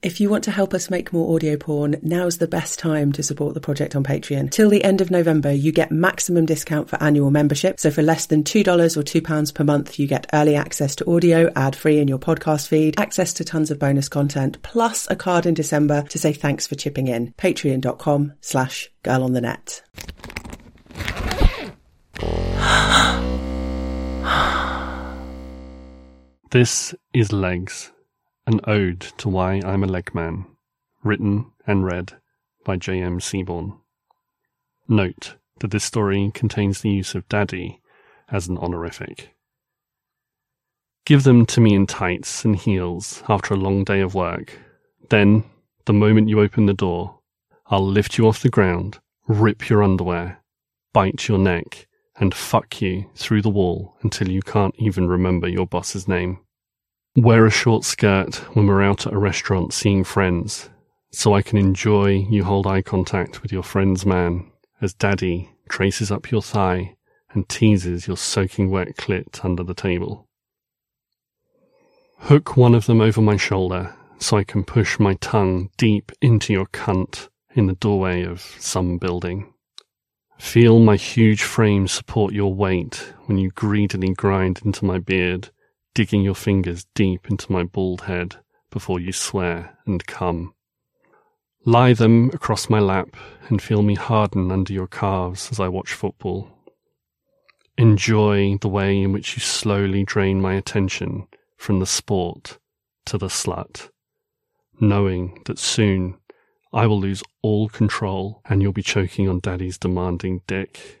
If you want to help us make more audio porn, now's the best time to support the project on Patreon. Till the end of November, you get maximum discount for annual membership. So for less than $2 or £2 per month, you get early access to audio, ad-free in your podcast feed, access to tons of bonus content, plus a card in December to say thanks for chipping in. Patreon.com/girlonthenet. This is Legs, an ode to why I'm a leg man, written and read by J.M. Seaborn. Note that this story contains the use of daddy as an honorific. Give them to me in tights and heels after a long day of work. Then, the moment you open the door, I'll lift you off the ground, rip your underwear, bite your neck, and fuck you through the wall until you can't even remember your boss's name. Wear a short skirt when we're out at a restaurant seeing friends, so I can enjoy you hold eye contact with your friend's man as daddy traces up your thigh and teases your soaking wet clit under the table. Hook one of them over my shoulder so I can push my tongue deep into your cunt in the doorway of some building. Feel my huge frame support your weight when you greedily grind into my beard, digging your fingers deep into my bald head before you swear and come. Lie them across my lap and feel me harden under your calves as I watch football. Enjoy the way in which you slowly drain my attention from the sport to the slut, knowing that soon I will lose all control and you'll be choking on daddy's demanding dick.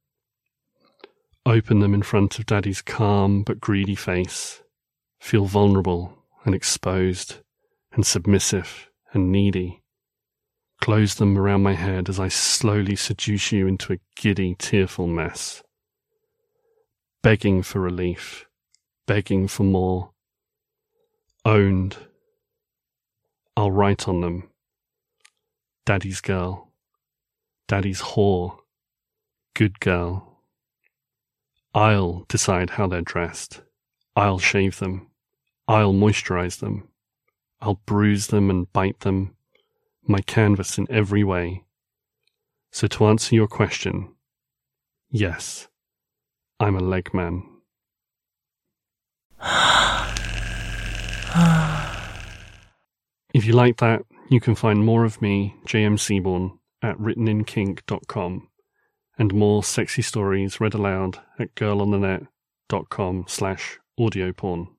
Open them in front of daddy's calm but greedy face. Feel vulnerable and exposed and submissive and needy. Close them around my head as I slowly seduce you into a giddy, tearful mess. Begging for relief, begging for more. Owned. I'll write on them. Daddy's girl. Daddy's whore. Good girl. I'll decide how they're dressed. I'll shave them. I'll moisturize them. I'll bruise them and bite them. My canvas in every way. So to answer your question, yes, I'm a leg man. If you like that, you can find more of me, J.M. Seaborn, at writteninKink.com. and more sexy stories read aloud at girlonthenet.com/audioporn.